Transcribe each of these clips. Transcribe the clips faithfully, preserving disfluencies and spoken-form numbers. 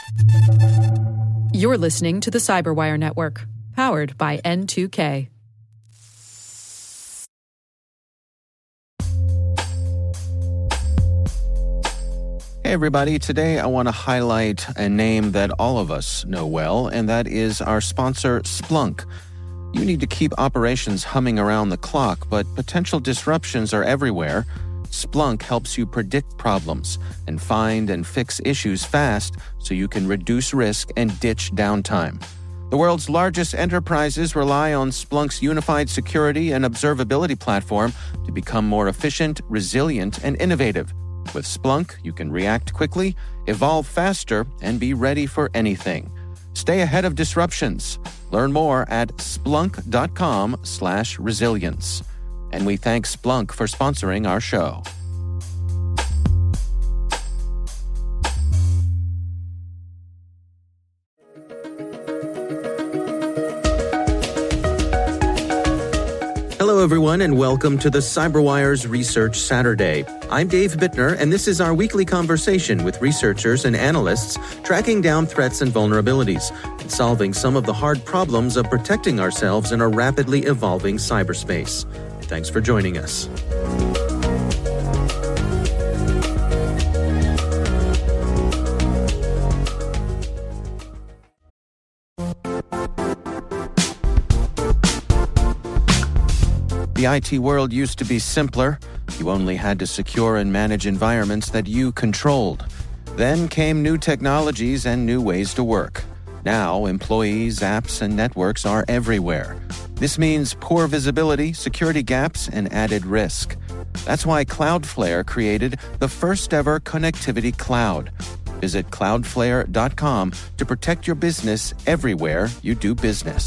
You're listening to the Cyberwire Network, powered by N two K. Hey everybody, today I want to highlight a name that all of us know well, and that is our sponsor, Splunk. You need to keep operations humming around the clock, but potential disruptions are everywhere. Splunk helps you predict problems and find and fix issues fast so you can reduce risk and ditch downtime. The world's largest enterprises rely on Splunk's unified security and observability platform to become more efficient, resilient, and innovative. With Splunk, you can react quickly, evolve faster, and be ready for anything. Stay ahead of disruptions. Learn more at splunk.com slash resilience. And we thank Splunk for sponsoring our show. Hello, everyone, and welcome to the CyberWire's Research Saturday. I'm Dave Bittner, and this is our weekly conversation with researchers and analysts tracking down threats and vulnerabilities and solving some of the hard problems of protecting ourselves in a rapidly evolving cyberspace. Thanks for joining us. The I T world used to be simpler. You only had to secure and manage environments that you controlled. Then came new technologies and new ways to work. Now, employees, apps, and networks are everywhere. This means poor visibility, security gaps, and added risk. That's why Cloudflare created the first-ever connectivity cloud. Visit cloudflare dot com to protect your business everywhere you do business.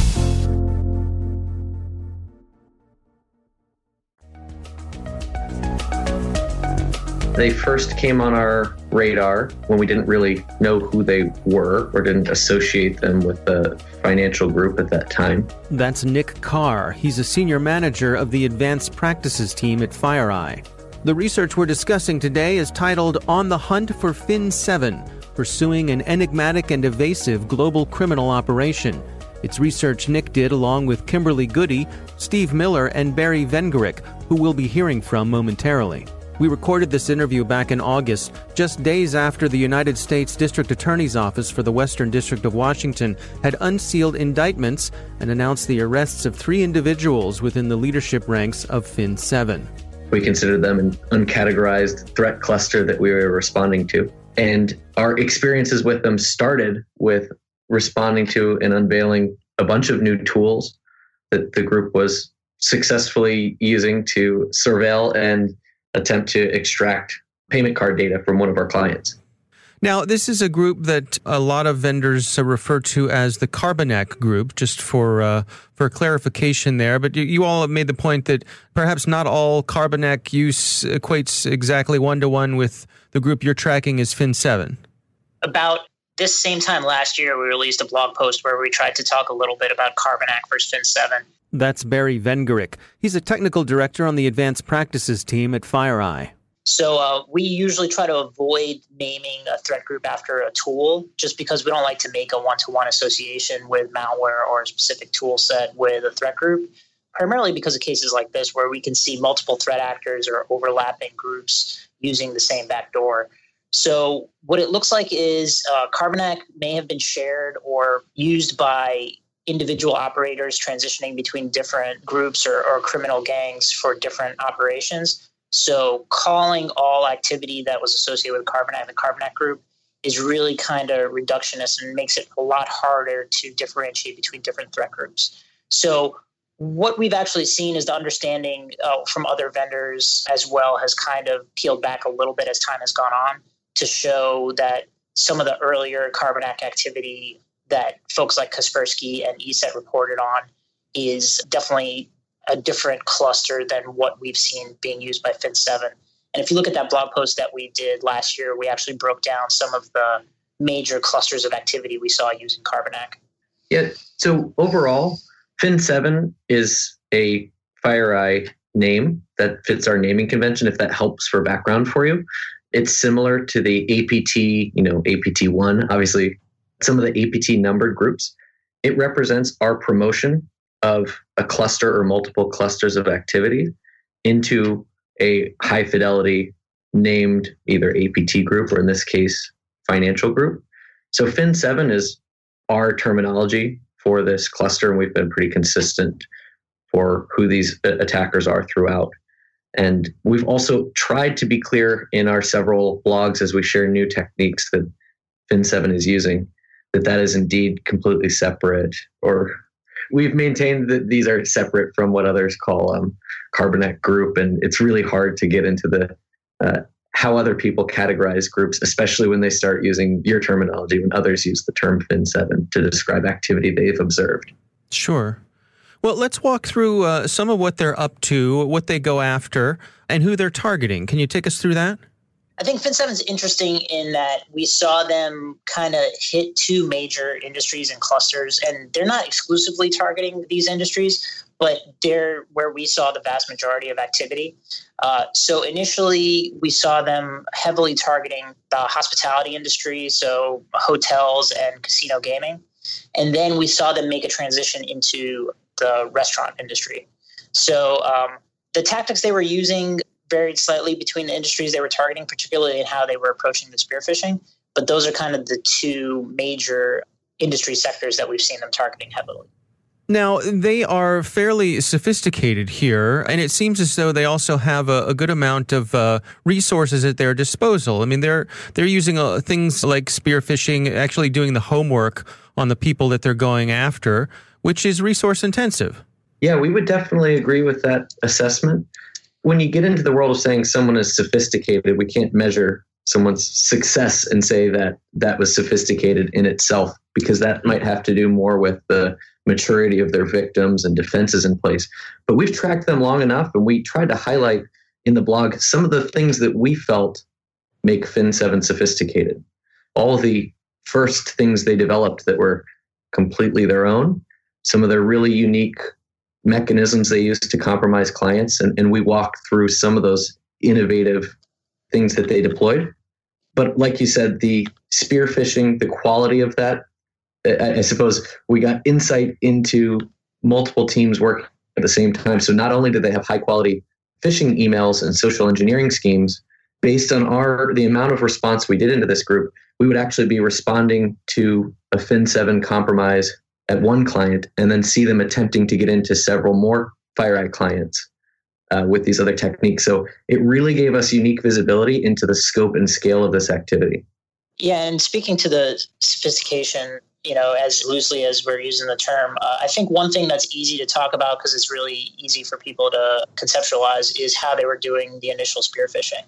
They first came on our radar when we didn't really know who they were or didn't associate them with the financial group at that time. That's Nick Carr. He's a senior manager of the advanced practices team at FireEye. The research we're discussing today is titled On the Hunt for Fin seven, Pursuing an Enigmatic and Evasive Global Criminal Operation. It's research Nick did along with Kimberly Goody, Steve Miller, and Barry Vengerick, who we'll be hearing from momentarily. We recorded this interview back in August, just days after the United States District Attorney's Office for the Western District of Washington had unsealed indictments and announced the arrests of three individuals within the leadership ranks of Fin seven. We considered them an uncategorized threat cluster that we were responding to. And our experiences with them started with responding to and unveiling a bunch of new tools that the group was successfully using to surveil and attempt to extract payment card data from one of our clients. Now, this is a group that a lot of vendors refer to as the Carbanak group, just for uh, for clarification there. But you, you all have made the point that perhaps not all Carbanak use equates exactly one-to-one with the group you're tracking as Fin seven. About this same time last year, we released a blog post where we tried to talk a little bit about Carbanak versus Fin seven. That's Barry Vengerick. He's a technical director on the advanced practices team at FireEye. So uh, we usually try to avoid naming a threat group after a tool just because we don't like to make a one-to-one association with malware or a specific tool set with a threat group, primarily because of cases like this where we can see multiple threat actors or overlapping groups using the same backdoor. So what it looks like is uh, Carbanak may have been shared or used by individual operators transitioning between different groups or, or criminal gangs for different operations. So calling all activity that was associated with Carbanak, the Carbanak group, is really kind of reductionist and makes it a lot harder to differentiate between different threat groups. So what we've actually seen is the understanding uh, from other vendors as well has kind of peeled back a little bit as time has gone on to show that some of the earlier Carbanak activity that folks like Kaspersky and E S E T reported on is definitely a different cluster than what we've seen being used by Fin seven. And if you look at that blog post that we did last year, we actually broke down some of the major clusters of activity we saw using Carbanak. Yeah, so overall, Fin seven is a FireEye name that fits our naming convention, if that helps for background for you. It's similar to the A P T, you know, A P T one, obviously some of the A P T numbered groups. It represents our promotion of a cluster or multiple clusters of activity into a high fidelity named either A P T group or in this case, financial group. So Fin seven is our terminology for this cluster, and we've been pretty consistent for who these attackers are throughout. And we've also tried to be clear in our several blogs as we share new techniques that Fin seven is using, that that is indeed completely separate, or we've maintained that these are separate from what others call um, Carbanet group. And it's really hard to get into the uh, how other people categorize groups, especially when they start using your terminology, when others use the term Fin seven to describe activity they've observed. Sure. Well, let's walk through uh, some of what they're up to, what they go after, and who they're targeting. Can you take us through that? I think Fin seven is interesting in that we saw them kind of hit two major industries and clusters, and they're not exclusively targeting these industries, but they're where we saw the vast majority of activity. Uh, so initially, we saw them heavily targeting the hospitality industry, so hotels and casino gaming. And then we saw them make a transition into the restaurant industry. So um, the tactics they were using varied slightly between the industries they were targeting, particularly in how they were approaching the spear phishing. But those are kind of the two major industry sectors that we've seen them targeting heavily. Now, they are fairly sophisticated here, and it seems as though they also have a, a good amount of uh, resources at their disposal. I mean, they're they're using uh, things like spear phishing, actually doing the homework on the people that they're going after, which is resource intensive. Yeah, we would definitely agree with that assessment. When you get into the world of saying someone is sophisticated, we can't measure someone's success and say that that was sophisticated in itself, because that might have to do more with the maturity of their victims and defenses in place. But we've tracked them long enough, and we tried to highlight in the blog some of the things that we felt make Fin seven sophisticated. All the first things they developed that were completely their own, some of their really unique mechanisms they used to compromise clients, and, and we walked through some of those innovative things that they deployed. But like you said, the spear phishing, the quality of that, I, I suppose we got insight into multiple teams working at the same time. So not only did they have high quality phishing emails and social engineering schemes, based on our the amount of response we did into this group, we would actually be responding to a Fin seven compromise at one client and then see them attempting to get into several more FireEye clients uh, with these other techniques. So it really gave us unique visibility into the scope and scale of this activity. Yeah, and speaking to the sophistication, you know, as loosely as we're using the term, uh, I think one thing that's easy to talk about, because it's really easy for people to conceptualize, is how they were doing the initial spear phishing.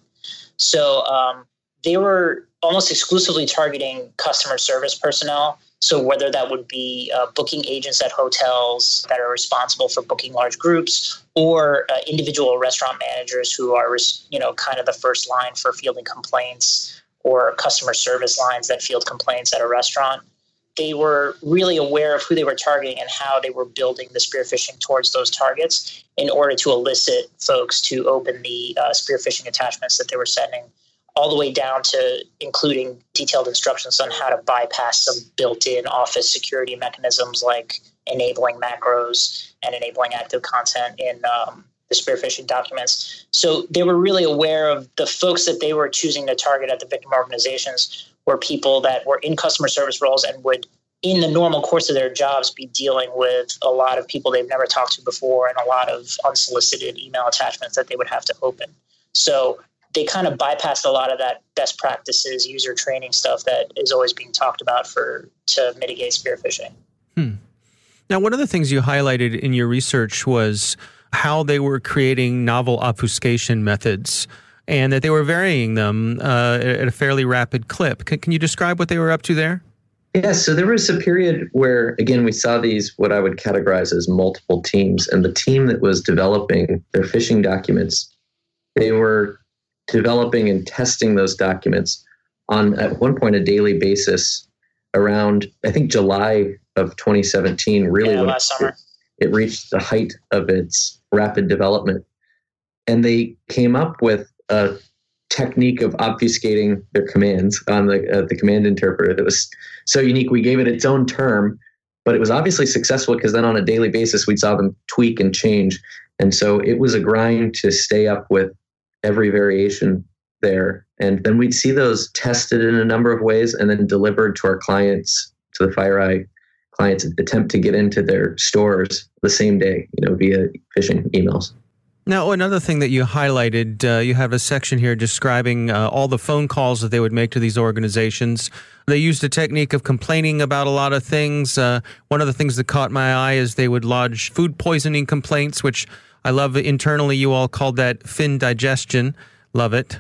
So um, they were almost exclusively targeting customer service personnel. So whether that would be uh, booking agents at hotels that are responsible for booking large groups, or uh, individual restaurant managers who are, you know, kind of the first line for fielding complaints, or customer service lines that field complaints at a restaurant. They were really aware of who they were targeting and how they were building the spear phishing towards those targets in order to elicit folks to open the uh, spear phishing attachments that they were sending, all the way down to including detailed instructions on how to bypass some built-in Office security mechanisms like enabling macros and enabling active content in um, the spear phishing documents. So they were really aware of the folks that they were choosing to target at the victim organizations were people that were in customer service roles and would, in the normal course of their jobs, be dealing with a lot of people they've never talked to before and a lot of unsolicited email attachments that they would have to open. So they kind of bypassed a lot of that best practices, user training stuff that is always being talked about for to mitigate spear phishing. Hmm. Now, one of the things you highlighted in your research was how they were creating novel obfuscation methods, and that they were varying them uh, at a fairly rapid clip. Can, can you describe what they were up to there? Yeah, so there was a period where, again, we saw these, what I would categorize as multiple teams. And the team that was developing their phishing documents, they were developing and testing those documents on, at one point, a daily basis around, I think, July of twenty seventeen, really yeah, when last it, summer. it reached the height of its rapid development. And they came up with a technique of obfuscating their commands on the uh, the command interpreter that was so unique. We gave it its own term, but it was obviously successful because then on a daily basis, we saw them tweak and change. And so it was a grind to stay up with every variation there. And then we'd see those tested in a number of ways and then delivered to our clients, to the FireEye clients' attempt to get into their stores the same day, you know, via phishing emails. Now, another thing that you highlighted, uh, you have a section here describing uh, all the phone calls that they would make to these organizations. They used a technique of complaining about a lot of things. Uh, one of the things that caught my eye is they would lodge food poisoning complaints, which I love. Internally, you all called that fin digestion. Love it.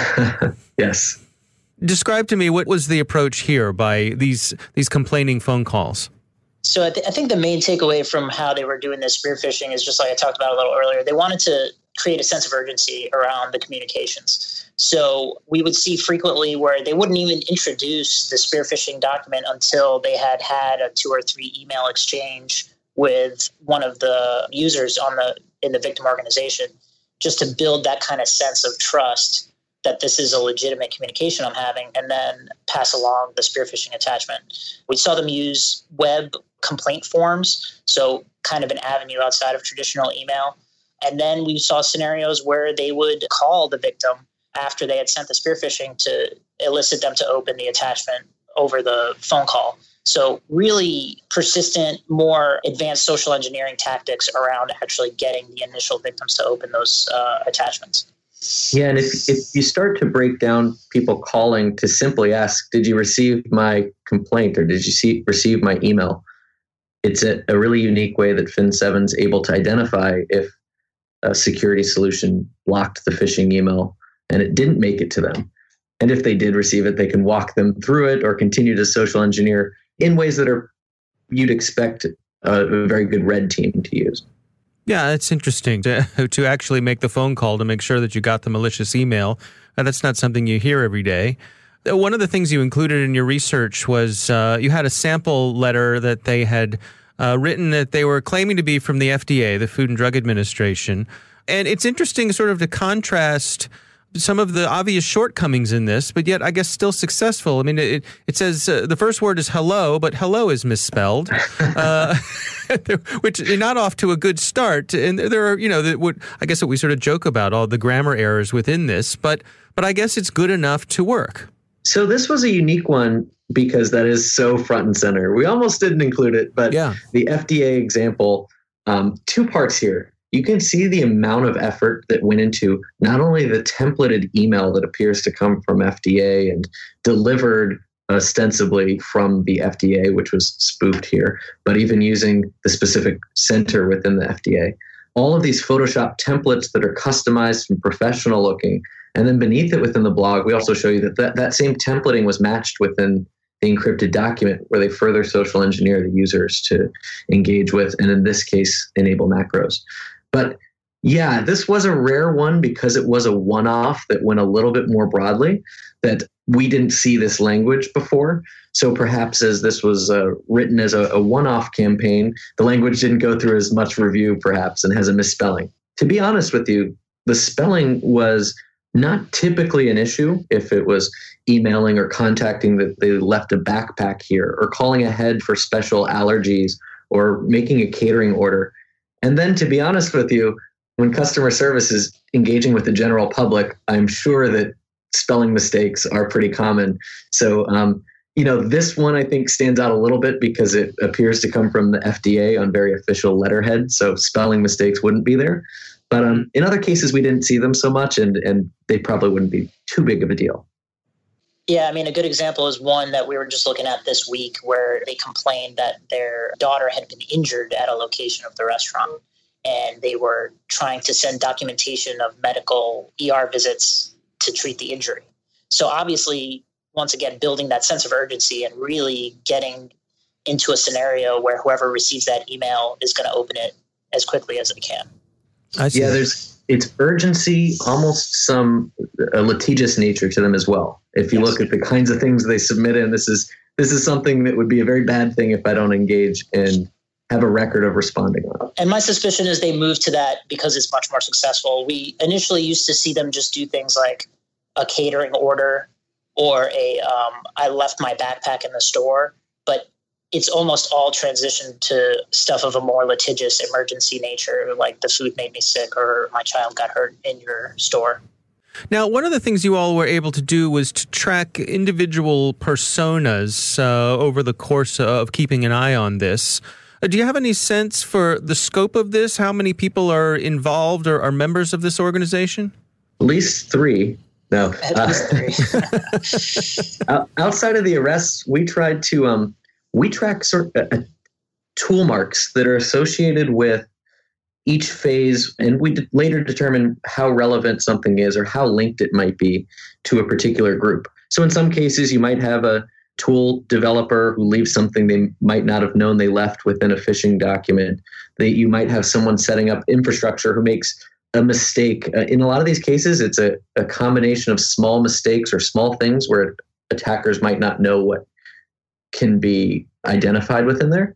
Yes. Describe to me, what was the approach here by these these complaining phone calls? So I, th- I think the main takeaway from how they were doing this spear phishing is just like I talked about a little earlier. They wanted to create a sense of urgency around the communications. So we would see frequently where they wouldn't even introduce the spear phishing document until they had had a two or three email exchange with one of the users on the in the victim organization, just to build that kind of sense of trust that this is a legitimate communication I'm having, and then pass along the spear phishing attachment. We saw them use web complaint forms, so kind of an avenue outside of traditional email. And then we saw scenarios where they would call the victim after they had sent the spear phishing to elicit them to open the attachment over the phone call. So really persistent, more advanced social engineering tactics around actually getting the initial victims to open those uh, attachments. Yeah, and if, if you start to break down people calling to simply ask, did you receive my complaint or did you see, receive my email? It's a, a really unique way that Fin seven is able to identify if a security solution blocked the phishing email and it didn't make it to them. And if they did receive it, they can walk them through it or continue to social engineer in ways that are you'd expect a, a very good red team to use. Yeah, it's interesting to to actually make the phone call to make sure that you got the malicious email. Uh, that's not something you hear every day. Uh, one of the things you included in your research was uh, you had a sample letter that they had uh, written that they were claiming to be from the F D A, the Food and Drug Administration. And it's interesting sort of to contrast some of the obvious shortcomings in this, but yet I guess still successful. I mean, it it says uh, the first word is hello, but hello is misspelled, uh, which is not off to a good start. And there are, you know, that would I guess what we sort of joke about, all the grammar errors within this, but but I guess it's good enough to work. So this was a unique one because that is so front and center. We almost didn't include it, but yeah. The F D A example, um, two parts here. You can see the amount of effort that went into not only the templated email that appears to come from F D A and delivered ostensibly from the F D A, which was spoofed here, but even using the specific center within the F D A. All of these Photoshop templates that are customized and professional looking. And then beneath it within the blog, we also show you that that, that same templating was matched within the encrypted document where they further social engineer the users to engage with, and in this case, enable macros. But yeah, this was a rare one because it was a one-off that went a little bit more broadly, that we didn't see this language before. So perhaps as this was uh, written as a, a one-off campaign, the language didn't go through as much review perhaps and has a misspelling. To be honest with you, the spelling was not typically an issue if it was emailing or contacting that they left a backpack here or calling ahead for special allergies or making a catering order. And then, to be honest with you, when customer service is engaging with the general public, I'm sure that spelling mistakes are pretty common. So, um, you know, this one I think stands out a little bit because it appears to come from the F D A on very official letterhead. So spelling mistakes wouldn't be there. But um, in other cases, we didn't see them so much, and, and they probably wouldn't be too big of a deal. Yeah, I mean, a good example is one that we were just looking at this week where they complained that their daughter had been injured at a location of the restaurant, and they were trying to send documentation of medical E R visits to treat the injury. So obviously, once again, building that sense of urgency and really getting into a scenario where whoever receives that email is going to open it as quickly as they can. I see. Yeah, there's it's urgency, almost some a litigious nature to them as well. If you yes. look at the kinds of things they submit in, this is this is something that would be a very bad thing if I don't engage and have a record of responding on. And my suspicion is they moved to that because it's much more successful. We initially used to see them just do things like a catering order or a um, I left my backpack in the store, but it's almost all transitioned to stuff of a more litigious emergency nature, like the food made me sick or my child got hurt in your store. Now, one of the things you all were able to do was to track individual personas uh, over the course of keeping an eye on this. Uh, do you have any sense for the scope of this? How many people are involved or are members of this organization? At least three. No. At least Uh, outside of the arrests, we tried to um, we track sort of uh, tool marks that are associated with each phase, and we d- later determine how relevant something is or how linked it might be to a particular group. So in some cases, you might have a tool developer who leaves something they might not have known they left within a phishing document. That you might have someone setting up infrastructure who makes a mistake. Uh, in a lot of these cases, it's a, a combination of small mistakes or small things where attackers might not know what can be identified within there.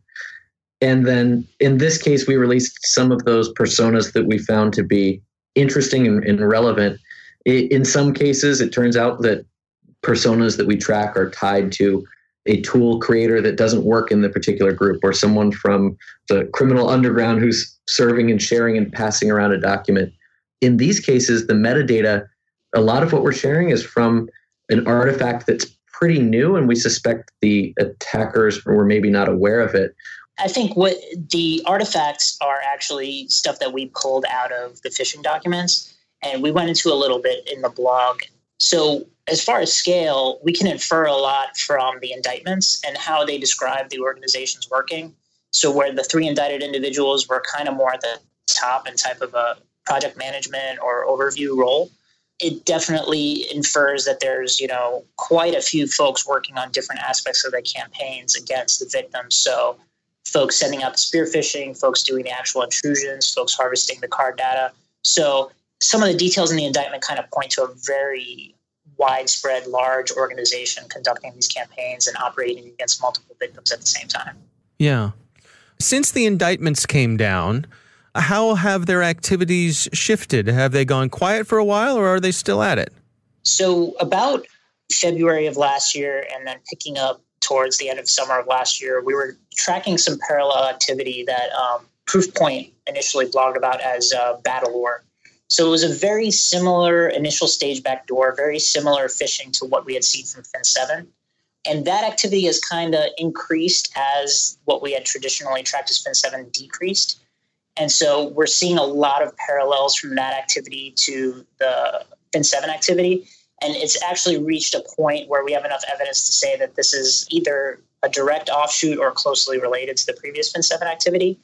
And then in this case, we released some of those personas that we found to be interesting and, and relevant. In some cases, it turns out that personas that we track are tied to a tool creator that doesn't work in the particular group, or someone from the criminal underground who's serving and sharing and passing around a document. In these cases, the metadata, a lot of what we're sharing is from an artifact that's pretty new, and we suspect the attackers were maybe not aware of it. I think what the artifacts are actually stuff that we pulled out of the phishing documents, and we went into a little bit in the blog. So as far as scale, we can infer a lot from the indictments and how they describe the organization's working. So where the three indicted individuals were kind of more at the top and type of a project management or overview role, it definitely infers that there's, you know, quite a few folks working on different aspects of the campaigns against the victims. So folks sending out the spear phishing, folks doing the actual intrusions, folks harvesting the card data. So some of the details in the indictment kind of point to a very widespread, large organization conducting these campaigns and operating against multiple victims at the same time. Yeah. Since the indictments came down, how have their activities shifted? Have they gone quiet for a while, or are they still at it? So about February of last year, and then picking up towards the end of summer of last year, we were tracking some parallel activity that um, Proofpoint initially blogged about as uh, Battlelore. So it was a very similar initial stage backdoor, very similar phishing to what we had seen from Fin seven. And that activity has kind of increased as what we had traditionally tracked as Fin seven decreased. And so we're seeing a lot of parallels from that activity to the Fin seven activity. And it's actually reached a point where we have enough evidence to say that this is either a direct offshoot or closely related to the previous Fin seven activity.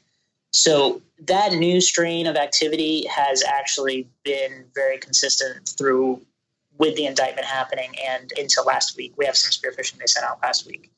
So that new strain of activity has actually been very consistent through with the indictment happening and into last week. We have some spear phishing they sent out last week.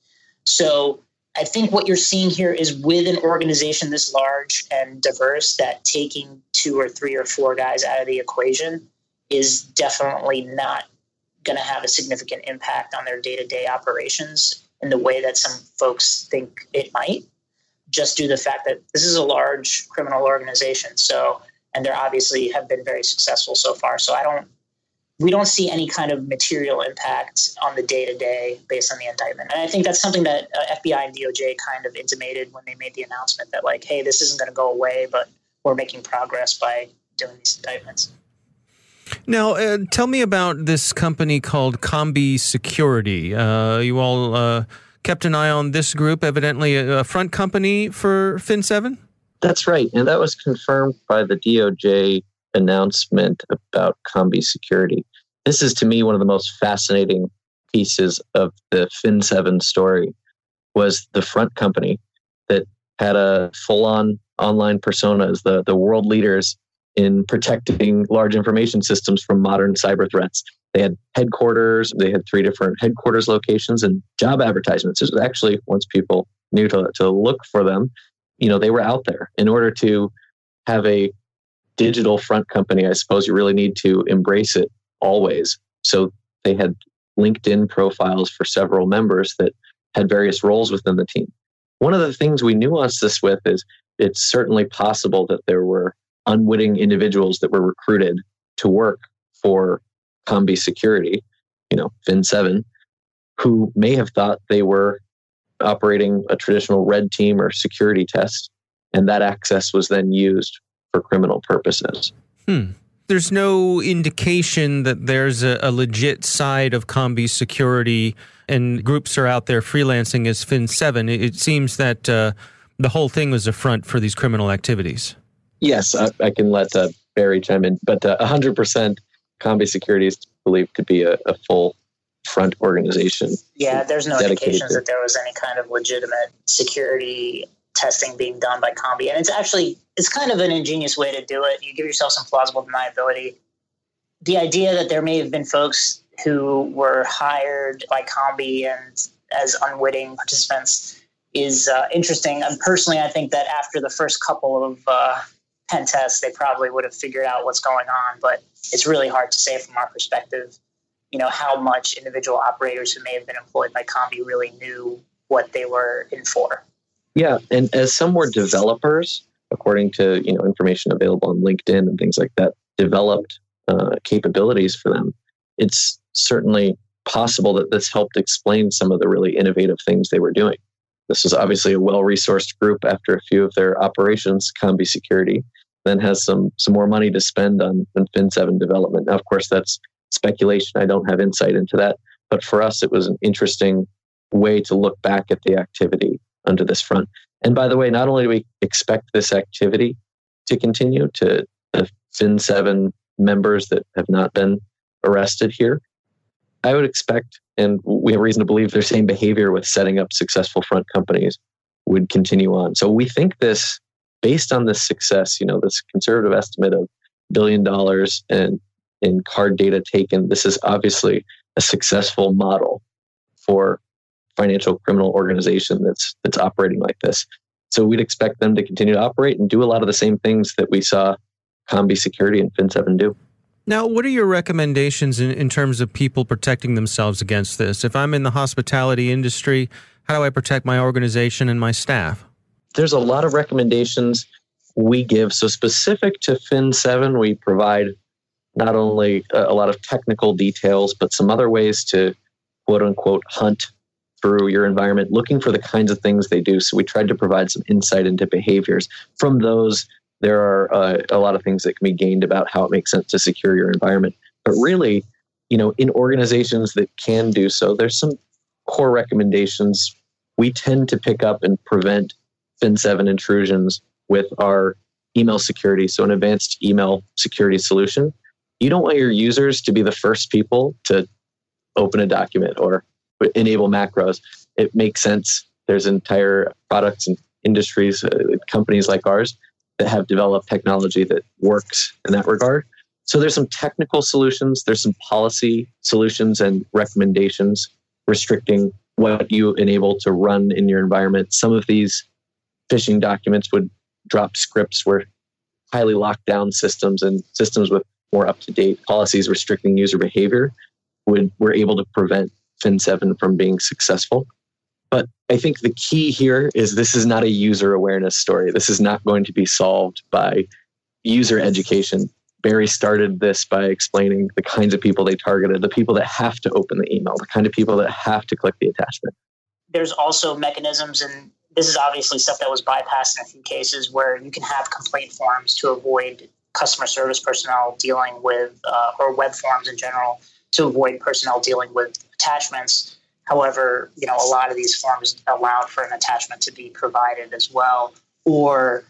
So I think what you're seeing here is with an organization this large and diverse, that taking two or three or four guys out of the equation is definitely not going to have a significant impact on their day-to-day operations in the way that some folks think it might, just due to the fact that this is a large criminal organization. So, and they're obviously have been very successful so far. So I don't, we don't see any kind of material impact on the day-to-day based on the indictment. And I think that's something that uh, F B I and D O J kind of intimated when they made the announcement that, like, hey, this isn't going to go away, but we're making progress by doing these indictments. Now, uh, tell me about this company called Combi Security. Uh, you all uh, kept an eye on this group, evidently a front company for Fin seven? That's right. And that was confirmed by the D O J announcement about Combi Security. This is, to me, one of the most fascinating pieces of the Fin seven story, was the front company that had a full-on online persona as the, the world leaders in protecting large information systems from modern cyber threats. They had headquarters, they had three different headquarters locations and job advertisements. It was actually, once people knew to, to look for them, you know, they were out there. In order to have a digital front company, I suppose you really need to embrace it always. So they had LinkedIn profiles for several members that had various roles within the team. One of the things we nuanced this with is it's certainly possible that there were unwitting individuals that were recruited to work for Combi Security, you know, Fin seven, who may have thought they were operating a traditional red team or security test, and that access was then used for criminal purposes. Hmm. There's no indication that there's a, a legit side of Combi Security and groups are out there freelancing as Fin seven. It, it seems that uh, the whole thing was a front for these criminal activities. Yes, I, I can let uh, Barry chime in, but uh, one hundred percent Combi Security is believed to be a, a full front organization. Yeah, there's no indications to. that there was any kind of legitimate security testing being done by Combi. And it's actually, it's kind of an ingenious way to do it. You give yourself some plausible deniability. The idea that there may have been folks who were hired by Combi and as unwitting participants is uh, interesting. And personally, I think that after the first couple of uh, pen tests, they probably would have figured out what's going on. But it's really hard to say from our perspective, you know, how much individual operators who may have been employed by Combi really knew what they were in for. Yeah, and as some were developers, according to, you know, information available on LinkedIn and things like that, developed uh, capabilities for them, it's certainly possible that this helped explain some of the really innovative things they were doing. This was obviously a well-resourced group after a few of their operations. Combi Security then has some some more money to spend on, on Fin seven development. Now, of course, that's speculation. I don't have insight into that. But for us, it was an interesting way to look back at the activity under this front. And by the way, not only do we expect this activity to continue to the Fin seven members that have not been arrested here, I would expect, and we have reason to believe, their same behavior with setting up successful front companies would continue on. So we think this, based on this success, you know, this conservative estimate of billion dollars and in card data taken, this is obviously a successful model for financial criminal organization that's that's operating like this. So we'd expect them to continue to operate and do a lot of the same things that we saw Combi Security and Fin seven do. Now, what are your recommendations in, in terms of people protecting themselves against this? If I'm in the hospitality industry, how do I protect my organization and my staff? There's a lot of recommendations we give. So specific to Fin seven, we provide not only a, a lot of technical details, but some other ways to quote unquote hunt through your environment, looking for the kinds of things they do. So we tried to provide some insight into behaviors. From those, there are uh, a lot of things that can be gained about how it makes sense to secure your environment. But really, you know, in organizations that can do so, there's some core recommendations. We tend to pick up and prevent Fin seven intrusions with our email security. So an advanced email security solution. You don't want your users to be the first people to open a document or enable macros. It makes sense. There's entire products and industries, uh, companies like ours that have developed technology that works in that regard. So there's some technical solutions, there's some policy solutions and recommendations restricting what you enable to run in your environment. Some of these phishing documents would drop scripts where highly locked down systems and systems with more up-to-date policies restricting user behavior would were able to prevent Fin seven from being successful. But I think the key here is this is not a user awareness story. This is not going to be solved by user education. Barry started this by explaining the kinds of people they targeted, the people that have to open the email, the kind of people that have to click the attachment. There's also mechanisms, and this is obviously stuff that was bypassed in a few cases, where you can have complaint forms to avoid customer service personnel dealing with, uh, or web forms in general, to avoid personnel dealing with attachments. However, you know, a lot of these forms allowed for an attachment to be provided as well, or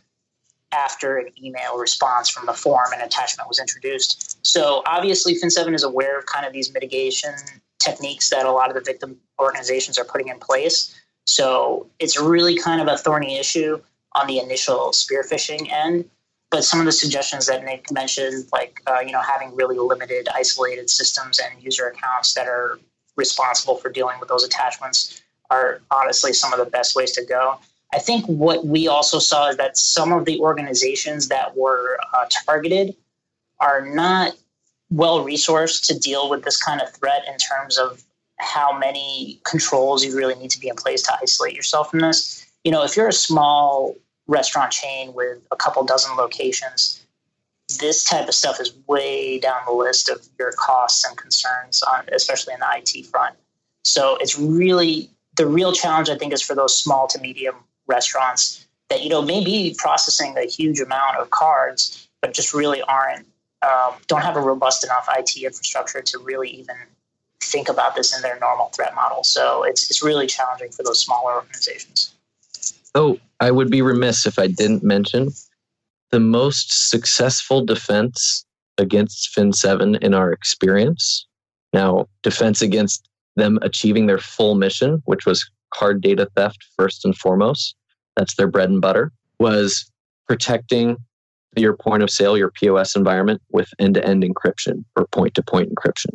after an email response from the form, an attachment was introduced. So obviously Fin seven is aware of kind of these mitigation techniques that a lot of the victim organizations are putting in place. So it's really kind of a thorny issue on the initial spear phishing end. But some of the suggestions that Nick mentioned, like, uh, you know, having really limited, isolated systems and user accounts that are responsible for dealing with those attachments, are honestly some of the best ways to go. I think what we also saw is that some of the organizations that were uh, targeted are not well-resourced to deal with this kind of threat in terms of how many controls you really need to be in place to isolate yourself from this. You know, if you're a small restaurant chain with a couple dozen locations, this type of stuff is way down the list of your costs and concerns, on, especially in the I T front. So it's really, the real challenge, I think, is for those small to medium restaurants that, you know, may be processing a huge amount of cards, but just really aren't, um, don't have a robust enough I T infrastructure to really even think about this in their normal threat model. So it's it's really challenging for those smaller organizations. Oh, I would be remiss if I didn't mention the most successful defense against Fin seven in our experience. Now, defense against them achieving their full mission, which was card data theft first and foremost, that's their bread and butter, was protecting your point of sale, your P O S environment with end-to-end encryption or point-to-point encryption.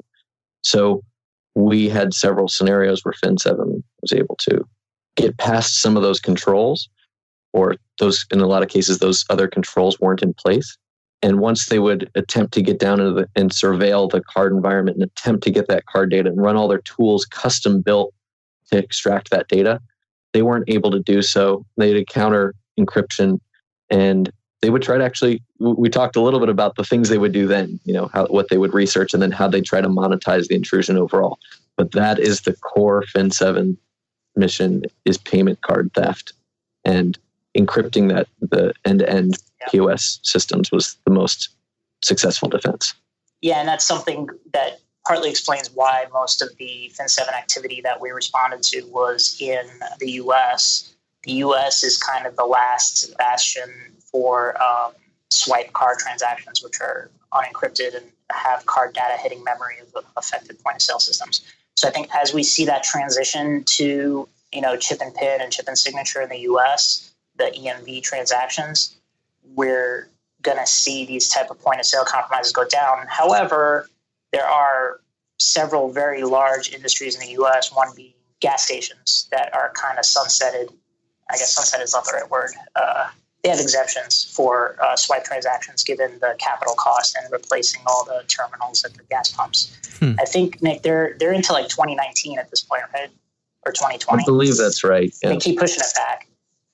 So we had several scenarios where Fin seven was able to get past some of those controls, or those, in a lot of cases, those other controls weren't in place. And once they would attempt to get down into the, and surveil the card environment and attempt to get that card data and run all their tools custom built to extract that data, they weren't able to do so. They'd encounter encryption, and they would try to actually, we talked a little bit about the things they would do then, you know, how, what they would research and then how they try to monetize the intrusion overall. But that is the core Fin seven mission, is payment card theft. And encrypting that, the end-to-end P O S systems, was the most successful defense. Yeah, and that's something that partly explains why most of the Fin seven activity that we responded to was in the U S. The U S is kind of the last bastion for um, swipe card transactions, which are unencrypted and have card data hitting memory of affected point-of-sale systems. So I think as we see that transition to, you know, chip and PIN and chip and signature in the U S, the E M V transactions, we're going to see these type of point-of-sale compromises go down. However, there are several very large industries in the U S, one being gas stations, that are kind of sunsetted. I guess sunset is not the right word. Uh, they have exemptions for uh, swipe transactions given the capital cost and replacing all the terminals at the gas pumps. Hmm. I think, Nick, they're they're into like twenty nineteen at this point, right? Or twenty twenty. I believe that's right. Yeah. They keep pushing it back.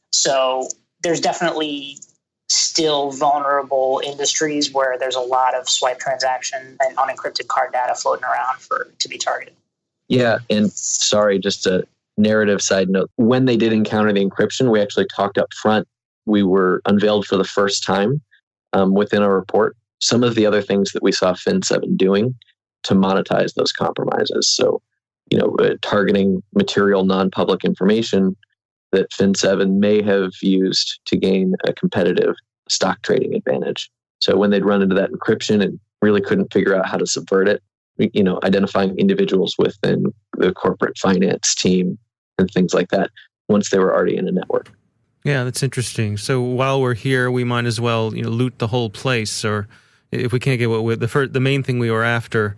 So there's definitely still vulnerable industries where there's a lot of swipe transaction and unencrypted card data floating around for to be targeted. Yeah, and sorry, just a narrative side note. When they did encounter the encryption, we actually talked up front. We were unveiled for the first time um, within our report some of the other things that we saw Fin seven doing to monetize those compromises. So, you know, uh, targeting material non-public information that Fin seven may have used to gain a competitive stock trading advantage. So when they'd run into that encryption and really couldn't figure out how to subvert it, you know, identifying individuals within the corporate finance team and things like that once they were already in a network. Yeah, that's interesting. So while we're here, we might as well, you know, loot the whole place. Or if we can't get what we, the first, the main thing we were after,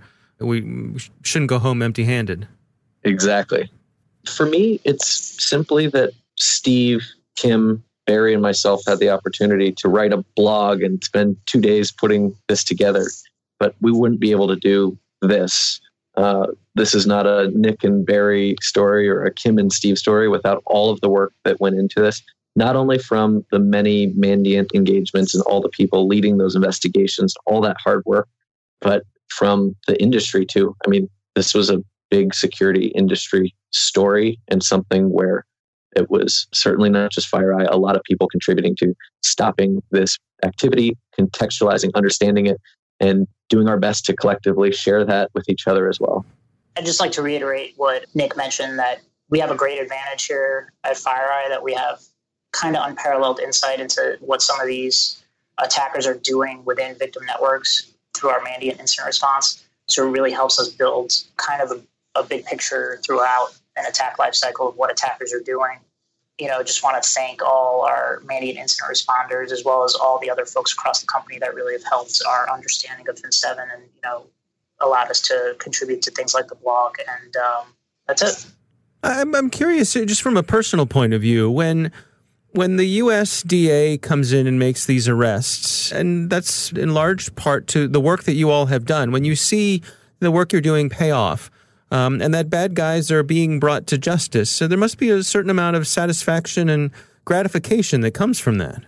we shouldn't go home empty-handed. Exactly. For me, it's simply that Steve, Kim, Barry, and myself had the opportunity to write a blog and spend two days putting this together, but we wouldn't be able to do this. Uh, this is not a Nick and Barry story or a Kim and Steve story without all of the work that went into this, not only from the many Mandiant engagements and all the people leading those investigations, all that hard work, but from the industry too. I mean, this was a big security industry story and something where it was certainly not just FireEye, a lot of people contributing to stopping this activity, contextualizing, understanding it, and doing our best to collectively share that with each other as well. I'd just like to reiterate what Nick mentioned, that we have a great advantage here at FireEye, that we have kind of unparalleled insight into what some of these attackers are doing within victim networks through our Mandiant incident response. So it really helps us build kind of a, a big picture throughout an attack lifecycle of what attackers are doing. You know, just want to thank all our Mandiant incident responders, as well as all the other folks across the company that really have helped our understanding of Fin seven and, you know, allowed us to contribute to things like the blog. And um, that's it. I'm, I'm curious, just from a personal point of view, when when the U S D A comes in and makes these arrests, and that's in large part to the work that you all have done, when you see the work you're doing pay off, Um, and that bad guys are being brought to justice. So there must be a certain amount of satisfaction and gratification that comes from that.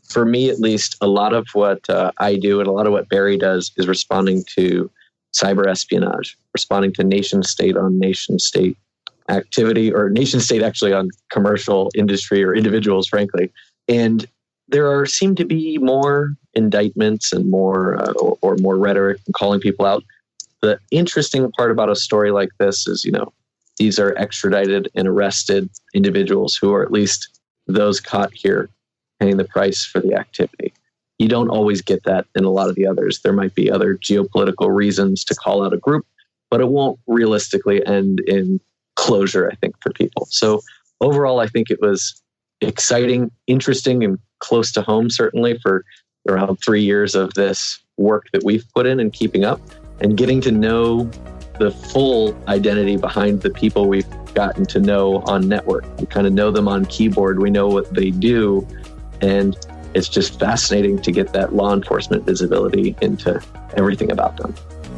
for me at least, a lot of what uh, I do and a lot of what Barry does is responding to cyber espionage, responding to nation state on nation state activity, or nation state actually on commercial industry or individuals, frankly. And there are seem to be more indictments and more uh, or, or more rhetoric and calling people out. The interesting part about a story like this is, you know, these are extradited and arrested individuals who are at least those caught here paying the price for the activity. You don't always get that in a lot of the others. There might be other geopolitical reasons to call out a group, but it won't realistically end in closure, I think, for people. So overall, I think it was exciting, interesting, and close to home, certainly, for around three years of this work that we've put in and keeping up and getting to know the full identity behind the people we've gotten to know on network. We kind of know them on keyboard. We know what they do. And it's just fascinating to get that law enforcement visibility into everything about them.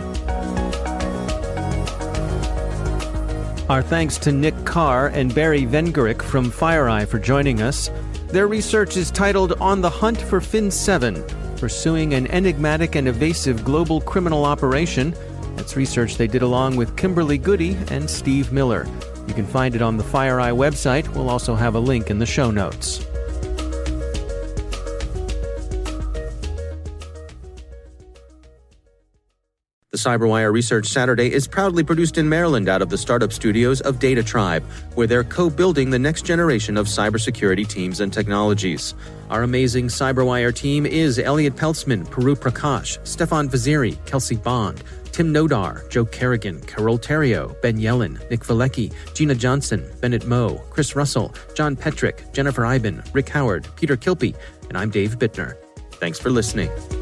Our thanks to Nick Carr and Barry Vengerick from FireEye for joining us. Their research is titled On the Hunt for Fin seven, Pursuing an Enigmatic and Evasive Global Criminal Operation. That's research they did along with Kimberly Goody and Steve Miller. You can find it on the FireEye website. We'll also have a link in the show notes. The CyberWire Research Saturday is proudly produced in Maryland out of the startup studios of Data Tribe, where they're co-building the next generation of cybersecurity teams and technologies. Our amazing CyberWire team is Elliot Peltzman, Puru Prakash, Stefan Vaziri, Kelsey Bond, Tim Nodar, Joe Kerrigan, Carol Terrio, Ben Yellen, Nick Valecki, Gina Johnson, Bennett Moe, Chris Russell, John Petrick, Jennifer Iben, Rick Howard, Peter Kilpie, and I'm Dave Bittner. Thanks for listening.